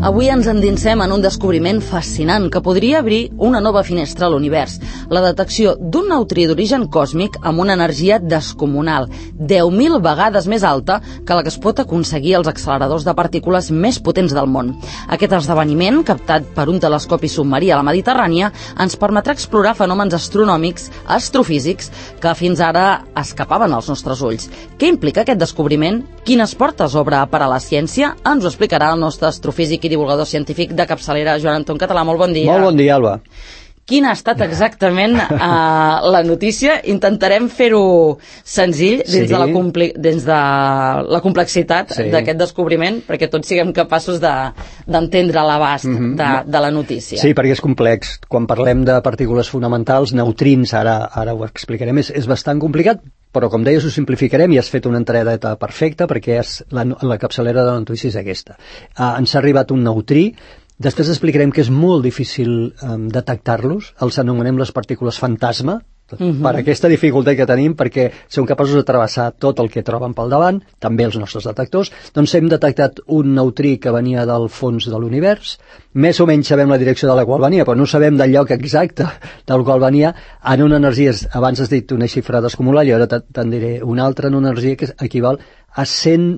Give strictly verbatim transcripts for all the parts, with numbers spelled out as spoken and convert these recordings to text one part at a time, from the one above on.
Avui ens endinsem en un descobriment fascinant que podria obrir una nova finestra a l'univers. La detecció d'un neutrí d'origen còsmic amb una energia descomunal, deu mil vegades més alta que la que es pot aconseguir als acceleradors de partícules més potents del món. Aquest esdeveniment, captat per un telescopi submarí a la Mediterrània, ens permetrà explorar fenòmens astronòmics, astrofísics, que fins ara escapaven als nostres ulls. Què implica aquest descobriment? Quines portes obre per a la ciència? Ens ho explicarà el nostre astrofísic i divulgador científic de capçalera, Joan Anton Català. Molt bon dia. Molt bon dia, Alba. Quina ha estat exactament uh, la notícia? Intentarem fer-ho senzill dins, sí. de la compli dins de la complexitat sí. d'aquest descobriment, perquè tots siguem capaços d'entendre de, l'abast mm-hmm. de, de la notícia. Sí, perquè és complex. Quan parlem de partícules fonamentals, neutrins, ara, ara ho explicarem, és, és bastant complicat, però com deies ho simplificarem i has fet una entradeta perfecta perquè és la, la capçalera de la notícia és aquesta. Uh, ens ha arribat un neutrí. Després explicarem que és molt difícil um, detectar-los, els anomenem les partícules fantasma, uh-huh. per aquesta dificultat que tenim, perquè són capaços de travessar tot el que troben pel davant, també els nostres detectors. Doncs hem detectat un neutrí que venia del fons de l'univers, més o menys sabem la direcció de la qual venia, però no sabem del lloc exacte del qual venia, en una energia, abans has dit una xifra descomunal, i ara te'n diré una altra, en una energia que equival a cent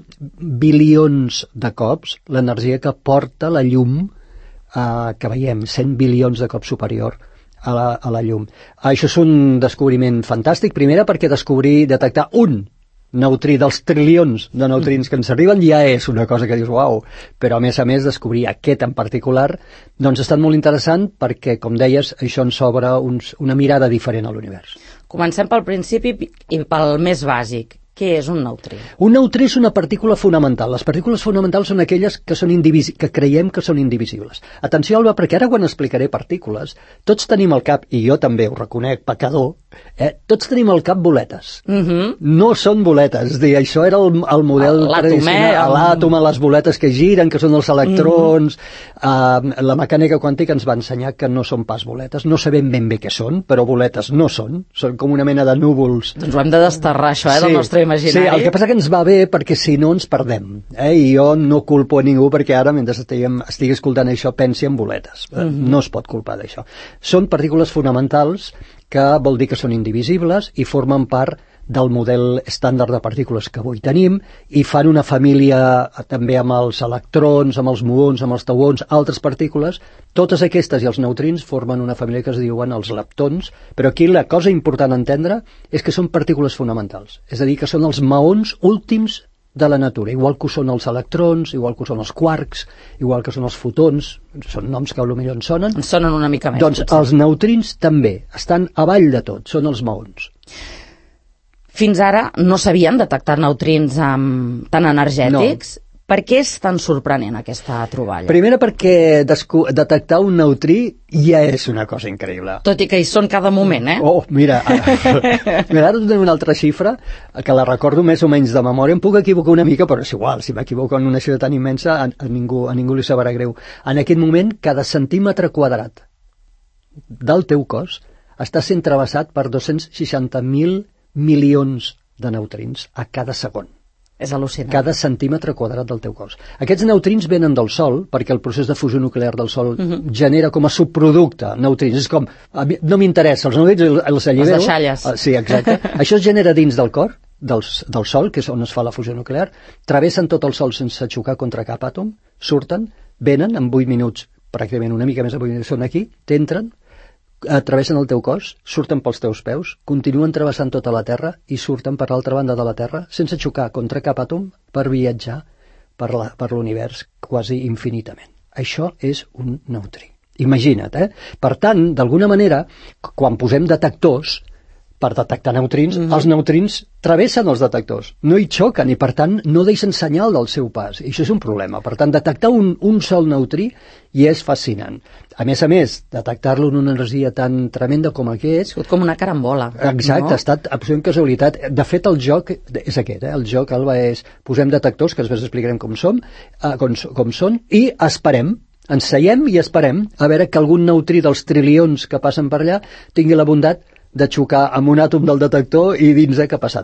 bilions de cops l'energia que porta la llum Uh, que veiem, cent bilions de cops superior a la, a la llum. Uh, això és un descobriment fantàstic, primera perquè descobrir, detectar un neutrí dels trilions de neutrins que ens arriben ja és una cosa que dius, uau, però a més a més descobrir aquest en particular, doncs ha estat molt interessant perquè, com deies, això ens obre uns, una mirada diferent a l'univers. Comencem pel principi i pel més bàsic. Què és un neutrí? Un neutrí és una partícula fonamental. Les partícules fonamentals són aquelles que, són que creiem que són indivisibles. Atenció, Alba, perquè ara quan explicaré partícules, tots tenim al cap, i jo també ho reconec, pecador, eh, tots tenim al cap boletes. Uh-huh. No són boletes. És dir, això era el, el model tradicional. L'àtom, les boletes que giren, que són els electrons. Uh-huh. uh, la mecànica quàntica ens va ensenyar que no són pas boletes. No sabem ben bé què són, però boletes no són. Són com una mena de núvols. Doncs ho hem de desterrar, això, eh, sí. del nostre imaginari. Sí, el que passa que ens va bé perquè si no ens perdem, eh? I jo no culpo a ningú perquè ara, mentre estiguem, estigui escoltant això, pensi en boletes. Mm-hmm. No es pot culpar d'això. Són partícules fonamentals que vol dir que són indivisibles i formen part del model estàndard de partícules que avui tenim i fan una família també amb els electrons, amb els muons, amb els tauons, altres partícules. Totes aquestes i els neutrins formen una família que es diuen els leptons, però aquí la cosa important a entendre és que són partícules fonamentals, és a dir, que són els maons últims de la natura, igual que ho són els electrons, igual que ho són els quarks, igual que són els fotons, són noms que potser ens sonen. Ens sonen una mica més. Doncs potser. Els neutrins també estan avall de tot, són els maons. Fins ara no s'havien detectat neutrins um, tan energètics. No. Per què és tan sorprenent aquesta troballa? Primera perquè detectar un neutrí ja és una cosa increïble. Tot i que hi són cada moment, eh? Oh, mira, mira ara tenim una altra xifra que la recordo més o menys de memòria. Em puc equivocar una mica, però és igual, si m'equivoco en una xifra tan immensa, a, a, ningú, a ningú li sabrà greu. En aquest moment, cada centímetre quadrat del teu cos està sent travessat per dos-cents seixanta mil milions de neutrins a cada segon. És al·lucinant. Cada centímetre quadrat del teu cos. Aquests neutrins venen del Sol, perquè el procés de fusió nuclear del Sol uh-huh. genera com a subproducte neutrins. És com, no m'interessa, els neutrins els allibero. Les deixalles. Sí, exacte. Això es genera dins del cor, del, del Sol, que és on es fa la fusió nuclear, travessen tot el Sol sense xocar contra cap àtom, surten, venen en vuit minuts, pràcticament una mica més de vuit minuts, són aquí, t'entren, travessen el teu cos, surten pels teus peus, continuen travessant tota la Terra i surten per l'altra banda de la Terra sense xocar contra cap àtom per viatjar per la, per l'univers quasi infinitament. Això és un neutrí. Imagina't, eh? Per tant, d'alguna manera, quan posem detectors per detectar neutrins, mm-hmm. els neutrins travessen els detectors, no hi xoquen i per tant no deixen senyal del seu pas, i això és un problema. Per tant, detectar un, un sol neutrí ja és fascinant. A més a més, detectar-lo en una energia tan tremenda com el que és... Com una carambola. Exacte, no? Ha estat absolutament casualitat. De fet, el joc és aquest, eh? El joc, Alba, és posem detectors, que després explicarem com som, eh, com, com són, i esperem, ens seiem i esperem a veure que algun neutrí dels trilions que passen per allà tingui la bondat de xocar amb un àtom del detector i dins eh, què ha passat.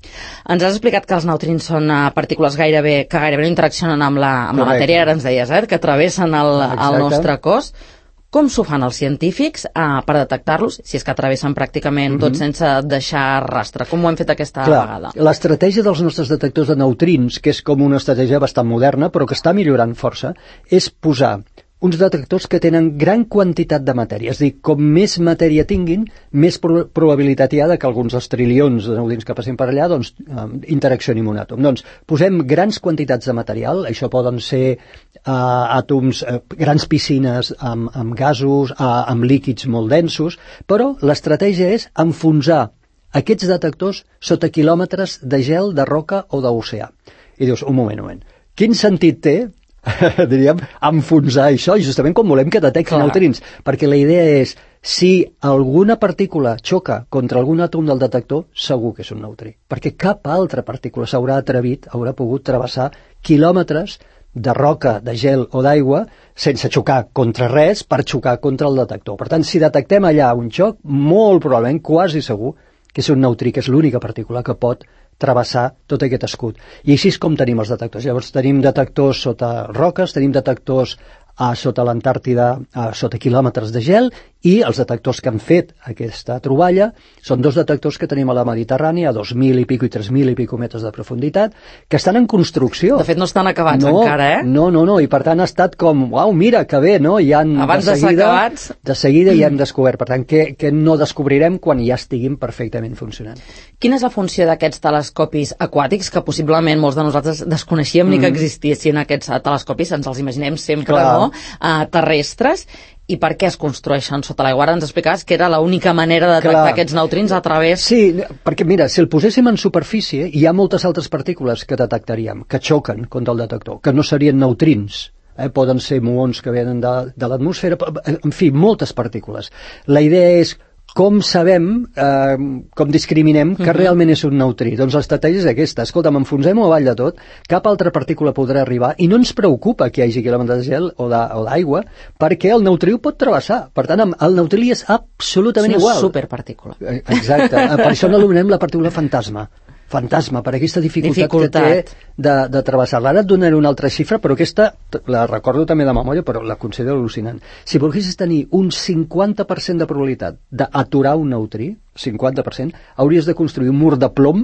Ens has explicat que els neutrins són partícules gairebé, que gairebé no interaccionen amb la, amb la matèria, ara ens deies, eh, que travessen el, el nostre cos. Com s'ho fan els científics eh, per detectar-los, si és que travessen pràcticament tot mm-hmm. sense deixar rastre? Com ho hem fet aquesta Clar, vegada? L'estratègia dels nostres detectors de neutrins, que és com una estratègia bastant moderna, però que està millorant força, és posar uns detectors que tenen gran quantitat de matèria. És a dir, com més matèria tinguin, més pro probabilitat hi ha de que alguns dels trilions de neutrins que passin per allà doncs, eh, interaccionin amb un àtom. Doncs posem grans quantitats de material, això poden ser eh, àtoms, eh, grans piscines amb, amb gasos, eh, amb líquids molt densos, però l'estratègia és enfonsar aquests detectors sota quilòmetres de gel, de roca o d'oceà. I dius, un moment, un moment, quin sentit té diríem, enfonsar això, i justament com volem que detecti neutrins, perquè la idea és, si alguna partícula xoca contra algun àtom del detector, segur que és un neutrí, perquè cap altra partícula s'haurà atrevit, haurà pogut travessar quilòmetres de roca, de gel o d'aigua, sense xocar contra res, per xocar contra el detector. Per tant, si detectem allà un xoc, molt probablement, quasi segur, que és un neutrí, que és l'única partícula que pot travessar tot aquest escut. I així és com tenim els detectors. Llavors tenim detectors sota roques, tenim detectors a sota l'Antàrtida, a sota quilòmetres de gel, i els detectors que han fet aquesta troballa són dos detectors que tenim a la Mediterrània, a dos mil i pico i tres mil i pico metres de profunditat, que estan en construcció. De fet, no estan acabats no, encara, eh? No, no, no, i per tant ha estat com, uau, mira, que bé, no? I han, abans de, de seguida, acabats... de seguida ja hem descobert. Per tant, què, què no descobrirem quan ja estiguin perfectament funcionant? Quina és la funció d'aquests telescopis aquàtics, que possiblement molts de nosaltres desconeixíem mm. ni que existissin aquests telescopis, ens els imaginem sempre, Clar. no?, uh, terrestres, i per què es construeixen sota l'aigua? Ara ens explicaves que era l'única manera de detectar Clar. aquests neutrins a través... Sí, perquè mira, si el poséssim en superfície, hi ha moltes altres partícules que detectaríem, que xoquen contra el detector, que no serien neutrins. Eh? Poden ser muons que venen de, de l'atmosfera, en fi, moltes partícules. La idea és com sabem, eh, com discriminem que uh-huh. realment és un neutrí. Doncs l'estratègia és aquesta. Escolta, m'enfonsem-ho avall de tot, cap altra partícula podrà arribar, i no ens preocupa que hi hagi quilòmetres de gel o d'aigua, perquè el neutrí ho pot travessar. Per tant, el neutrí és absolutament és una igual. És una superpartícula. Exacte. Per això l'anomenem la partícula fantasma. Fantasma, per aquesta dificultat, dificultat. que té de, de travessar-la. Ara et donaré una altra xifra, però aquesta la recordo també de memòria, però la considero al·lucinant. Si volguessis tenir un cinquanta per cent de probabilitat d'aturar un neutrí, cinquanta per cent, hauries de construir un mur de plom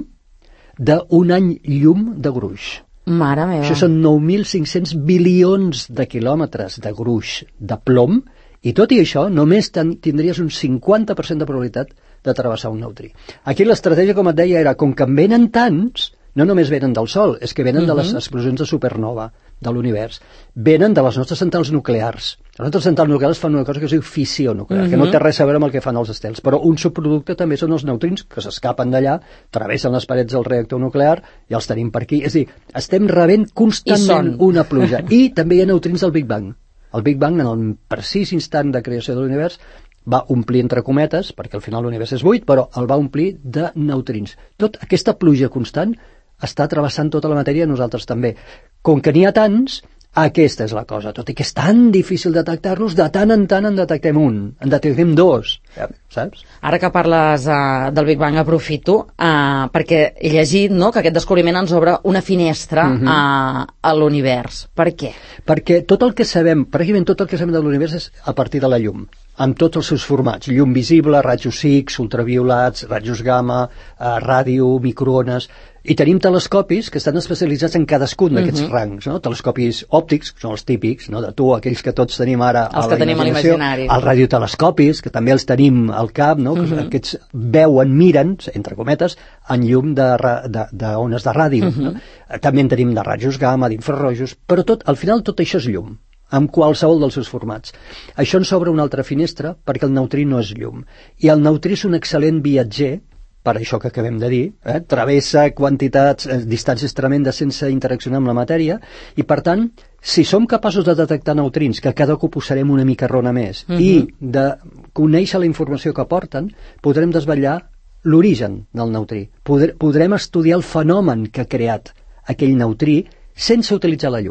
d'un any llum de gruix. Mare meva. Això són nou mil cinc-cents bilions de quilòmetres de gruix de plom, i tot i això només ten, tindries un cinquanta per cent de probabilitat de travessar un neutrí. Aquí l'estratègia, com et deia, era com que en venen tants, no només venen del Sol, és que venen uh-huh. de les explosions de supernova de l'univers, venen de les nostres centrals nuclears. Les nostres centrals nuclears fan una cosa que es diu fissió nuclear, uh-huh. que no té res a veure amb el que fan els estels, però un subproducte també són els neutrins que s'escapen d'allà, travessen les parets del reactor nuclear i els tenim per aquí. És a dir, estem rebent constantment una pluja. I també hi ha neutrins del Big Bang. El Big Bang, en el precís instant de creació de l'univers, va omplir entre cometes, perquè al final l'univers és buit, però el va omplir de neutrins. Tot aquesta pluja constant està travessant tota la matèria, nosaltres també. Com que n'hi ha tants, aquesta és la cosa. Tot i que és tan difícil detectar-los, de tant en tant en detectem un, en detectem dos, saps? Ara que parles uh, del Big Bang, aprofito, uh, perquè he llegit, no?, que aquest descobriment ens obre una finestra uh-huh. uh, a l'univers. Per què? Perquè tot el que sabem, pràcticament tot el que sabem de l'univers és a partir de la llum, amb tots els seus formats, llum visible, rajos X, ultraviolats, rajos gamma, eh, ràdio, microones, i tenim telescopis que estan especialitzats en cadascun d'aquests uh-huh. rangs, no? Telescopis òptics, que són els típics, no? De tu, aquells que tots tenim ara els a la tenim imaginació, els radiotelescopis, que també els tenim al cap, no? Uh-huh. Aquests veuen, miren, entre cometes, en llum d'ones de, de, de, de ràdio. Uh-huh. No? També en tenim de rajos gamma, d'infrarrojos, però tot, al final tot això és llum, amb qualsevol dels seus formats. Això ens obre una altra finestra perquè el neutrí no és llum. I el neutrí és un excel·lent viatger, per això que acabem de dir, eh? Travessa quantitats, eh, distàncies tremendes sense interaccionar amb la matèria, i per tant, si som capaços de detectar neutrins, que cada cop ho serem una mica rona més, uh-huh. i de conèixer la informació que porten, podrem desvetllar l'origen del neutrí. Podre, podrem estudiar el fenomen que ha creat aquell neutrí sense utilitzar la llum.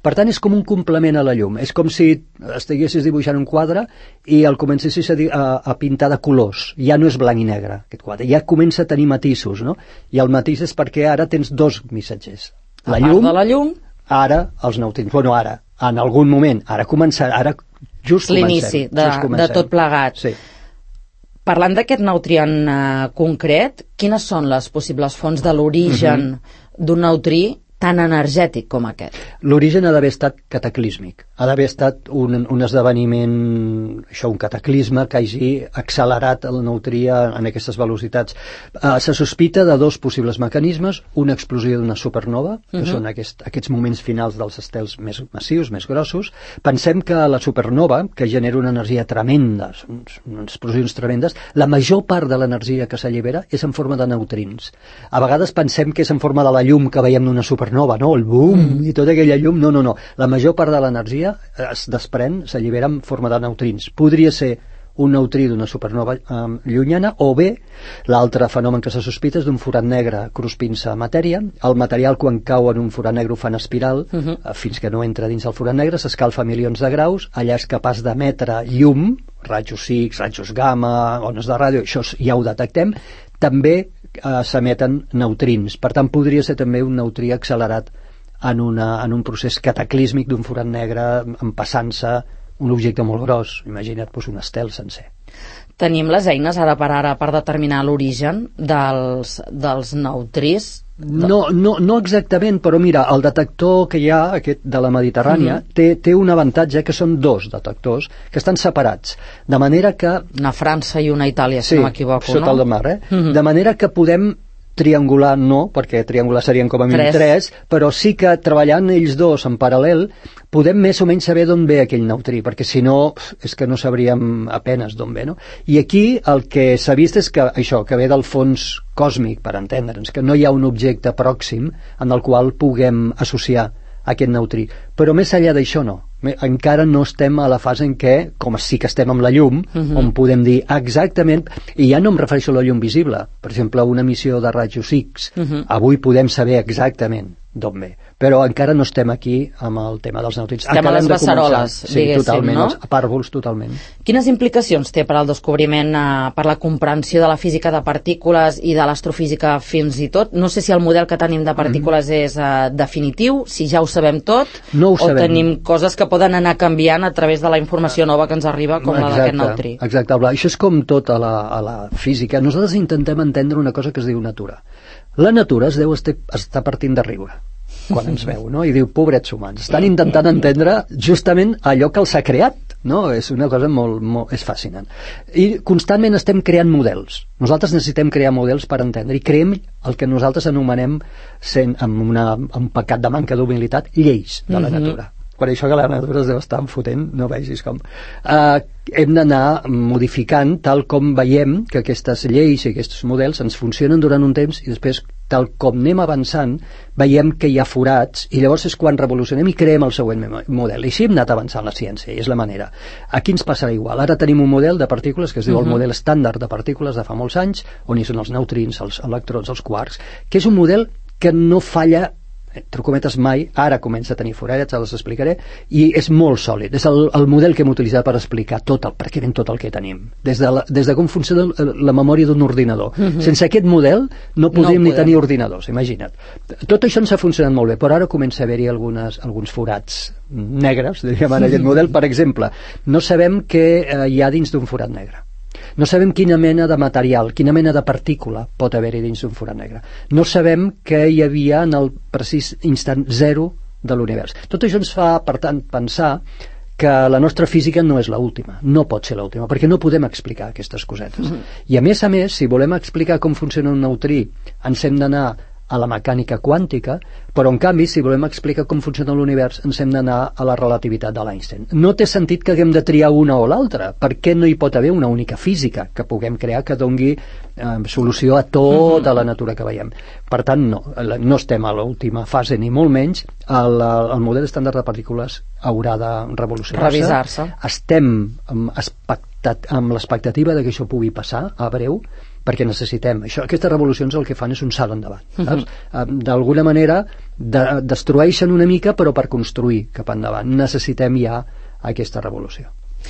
Per tant, és com un complement a la llum. És com si estiguessis dibuixant un quadre i el comencessis a, a, a pintar de colors. Ja no és blanc i negre, aquest quadre. Ja comença a tenir matisos, no? I el matís és perquè ara tens dos missatgers. La a llum, part de la llum, ara els neutrins. Bueno, ara, en algun moment, ara començar, ara just comencem. L'inici de, just comencem. de tot plegat. Sí. Parlant d'aquest neutrí en uh, concret, quines són les possibles fonts de l'origen uh-huh. d'un neutrí tan energètic com aquest? L'origen ha d'haver estat cataclísmic. Ha d'haver estat un, un esdeveniment, això, un cataclisme que hagi accelerat el neutrí en aquestes velocitats. Uh, se sospita de dos possibles mecanismes, una explosió d'una supernova, que uh-huh. són aquest, aquests moments finals dels estels més massius, més grossos. Pensem que la supernova, que genera una energia tremenda, uns, unes explosions tremendes, la major part de l'energia que s'allibera és en forma de neutrins. A vegades pensem que és en forma de la llum que veiem d'una supernova, nova, no? El boom mm. i tota aquella llum, no, no, no. La major part de l'energia es desprèn, s'allibera en forma de neutrins. Podria ser un neutrí d'una supernova um, llunyana, o bé l'altre fenomen que se sospita és d'un forat negre cruspint-se matèria. El material, quan cau en un forat negre, ho fan espiral, uh -huh. uh, fins que no entra dins el forat negre, s'escalfa a milions de graus, allà és capaç d'emetre llum, rajos X, rajos gamma, ones de ràdio, això ja ho detectem. També Uh, s'emeten neutrins. Per tant, podria ser també un neutrí accelerat en, una, en un procés cataclísmic d'un forat negre empassant-se un objecte molt gros. Imagina't, doncs, un estel sencer. Tenim les eines ara per ara per determinar l'origen dels, dels neutrins? No, no, no exactament, però mira, el detector que hi ha, aquest de la Mediterrània, mm-hmm. té, té un avantatge, que són dos detectors que estan separats, de manera que... Una França i una Itàlia, si sí, no m'equivoco, no? Sí, sota el mar, eh? Mm-hmm. De manera que podem triangular, no, perquè triangular serien com a mínim tres, però sí que treballant ells dos en paral·lel podem més o menys saber d'on ve aquell neutrí, perquè si no, és que no sabríem apenes d'on ve, no? I aquí el que s'ha vist és que això, que ve del fons còsmic, per entendre'ns, que no hi ha un objecte pròxim en el qual puguem associar aquest neutrí. Però més enllà d'això no. Encara no estem a la fase en què, com sí que estem amb la llum, uh-huh. on podem dir exactament, i ja no em refereixo a la llum visible, per exemple, una emissió de rajos X, uh-huh. avui podem saber exactament d'on ve, però encara no estem aquí amb el tema dels neutrins. Estem Acabem a les beceroles, sí, diguéssim, totalment, no? Els pàrvuls, totalment. Quines implicacions té per al descobriment, eh, per la comprensió de la física de partícules i de l'astrofísica fins i tot? No sé si el model que tenim de partícules mm-hmm. és eh, definitiu, si ja ho sabem tot, no ho o sabem. Tenim coses que poden anar canviant a través de la informació nova que ens arriba, com exacte, la d'aquest neutrí. Exacte, això és com tot a la, a la física. Nosaltres intentem entendre una cosa que es diu natura. La natura es deu estar partint de riure quan ens veu, no? I diu, pobrets humans, estan intentant entendre justament allò que els ha creat, no? És una cosa molt, molt és fascinant. I constantment estem creant models. Nosaltres necessitem crear models per entendre, i creem el que nosaltres anomenem, sent, amb, una, amb un pecat de manca d'humilitat, lleis de la natura. Mm-hmm. Per això que la natura es deu estar enfotent, no vegis com. Uh, hem d'anar modificant tal com veiem que aquestes lleis i aquests models ens funcionen durant un temps, i després, tal com anem avançant, veiem que hi ha forats, i llavors és quan revolucionem i creem el següent model. I així hem anat avançant la ciència, i és la manera. Aquí ens passarà igual. Ara tenim un model de partícules que es diu uh-huh. el model estàndard de partícules de fa molts anys, on hi són els neutrins, els electrons, els quarks, que és un model que no falla, entre cometes, mai. Ara comença a tenir forats, els explicaré, i és molt sòlid. És el, el model que hem utilitzat per explicar tot el, pràcticament tot el que tenim. Des de, la, des de com funciona la memòria d'un ordinador. Uh-huh. Sense aquest model no podríem no ni tenir ordinadors, imagina't. Tot això ens ha funcionat molt bé, però ara comença a haver-hi algunes, alguns forats negres, diríem, en aquest model. Per exemple, no sabem què eh, hi ha dins d'un forat negre. No sabem quina mena de material, quina mena de partícula pot haver-hi dins d'un forat negre. No sabem què hi havia en el precís instant zero de l'univers. Tot això ens fa, per tant, pensar que la nostra física no és l'última, no pot ser l'última, perquè no podem explicar aquestes cosetes. Mm-hmm. I a més a més, si volem explicar com funciona un neutrí, ens hem d'anar a la mecànica quàntica, però en canvi, si volem explicar com funciona l'univers, ens hem d'anar a la relativitat de l'Einstein. No té sentit que haguem de triar una o l'altra. Per què no hi pot haver una única física que puguem crear que doni eh, solució a tota la natura que veiem? Per tant, no, no estem a l'última fase, ni molt menys. El, el model estàndard de partícules haurà de revolucionar-se. Revisar-se. Estem amb, amb l'expectativa de que això pugui passar a breu, perquè necessitem. Això, aquestes revolucions el que fan és un salt endavant. Saps? Uh-huh. D'alguna manera de, destrueixen una mica, però per construir cap endavant. Necessitem ja aquesta revolució.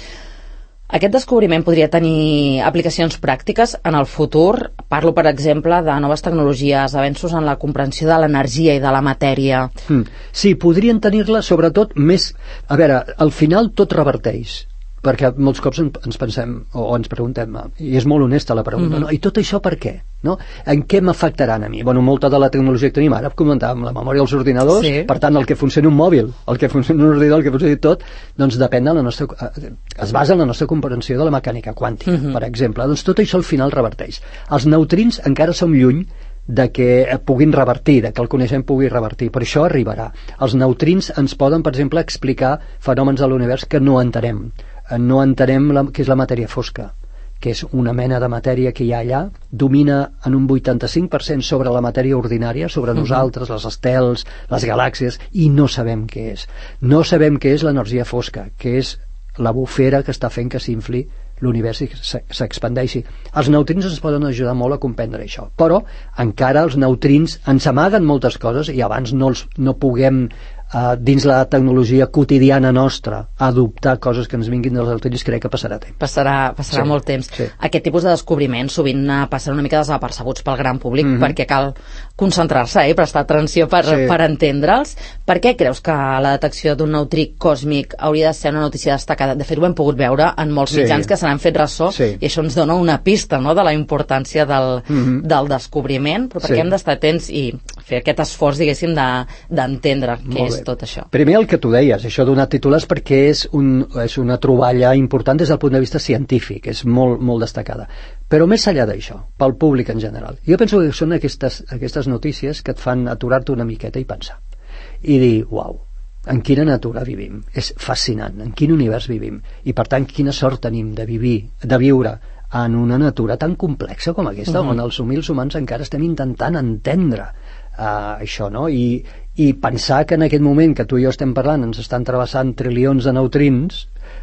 Aquest descobriment podria tenir aplicacions pràctiques en el futur. Parlo, per exemple, de noves tecnologies, avenços en la comprensió de l'energia i de la matèria. Mm. Sí, podrien tenir-la, sobretot, més... A veure, al final tot reverteix, perquè molts cops ens pensem o ens preguntem, i és molt honesta la pregunta, mm-hmm. no? I tot això per què? No? En què m'afectaran a mi? Bueno, molta de la tecnologia que tenim ara, comentàvem la memòria dels ordinadors, sí. Per tant, el que funciona un mòbil, el que funciona un ordinador, el que funciona tot, doncs depèn de la nostra... es basa en la nostra comprensió de la mecànica quàntica, mm-hmm. per exemple. Doncs tot això al final reverteix. Els neutrins encara som lluny de que puguin revertir, de que el coneixement pugui revertir, però això arribarà. Els neutrins ens poden, per exemple, explicar fenòmens de l'univers que no entenem. No entenem la, què és la matèria fosca, que és una mena de matèria que hi ha allà, domina en un vuitanta-cinc per cent sobre la matèria ordinària, sobre uh-huh. nosaltres, les estels, les galàxies, i no sabem què és. No sabem què és l'energia fosca, que és la bufera que està fent que s'infli l'univers i s'expandeixi. Els neutrins ens poden ajudar molt a comprendre això, però encara els neutrins ens amaguen moltes coses i abans no, els, no puguem Uh, dins la tecnologia quotidiana nostra adoptar coses que ens vinguin dels neutrins, crec que passarà temps. Passarà, passarà sí, molt temps. Sí. Aquest tipus de descobriments sovint passen una mica desapercebuts pel gran públic mm-hmm. perquè cal concentrar-se i eh, prestar atenció per, sí. per entendre'ls. Per què creus que la detecció d'un neutrí còsmic hauria de ser una notícia destacada? De fet, ho hem pogut veure en molts sí. mitjans que se n'han fet ressò sí. i això ens dona una pista, no?, de la importància del, mm-hmm. del descobriment, però perquè sí. hem d'estar atents i fer aquest esforç, diguéssim, d'entendre de, què és tot això. Primer el que tu deies, això de donar titulars, perquè és, un, és una troballa important des del punt de vista científic, és molt, molt destacada. Però més enllà d'això, pel públic en general, jo penso que són aquestes, aquestes notícies que et fan aturar-te una miqueta i pensar. I dir, uau, en quina natura vivim? És fascinant, en quin univers vivim? I per tant, quina sort tenim de, vivir, de viure en una natura tan complexa com aquesta, uh-huh. on els humils humans encara estem intentant entendre Uh, això, no? I, i pensar que en aquest moment que tu i jo estem parlant ens estan travessant trilions de neutrins,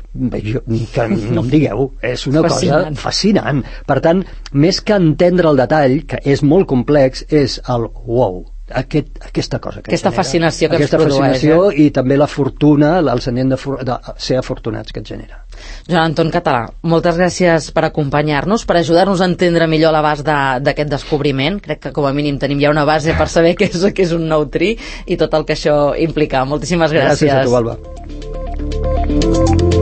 jo, que no em digueu, és una fascinant. Cosa fascinant. Per tant, més que entendre el detall, que és molt complex, és el wow, aquest, aquesta cosa que aquesta genera, fascinació que aquesta ens produeix, fascinació eh? I també la fortuna, el sentiment de, de ser afortunats que et genera. Joan Anton Català, moltes gràcies per acompanyar-nos, per ajudar-nos a entendre millor l'abast d'aquest de, descobriment. Crec que com a mínim tenim ja una base per saber què és, què és un neutrí i tot el que això implica. Moltíssimes gràcies. Gràcies a tu, Alba.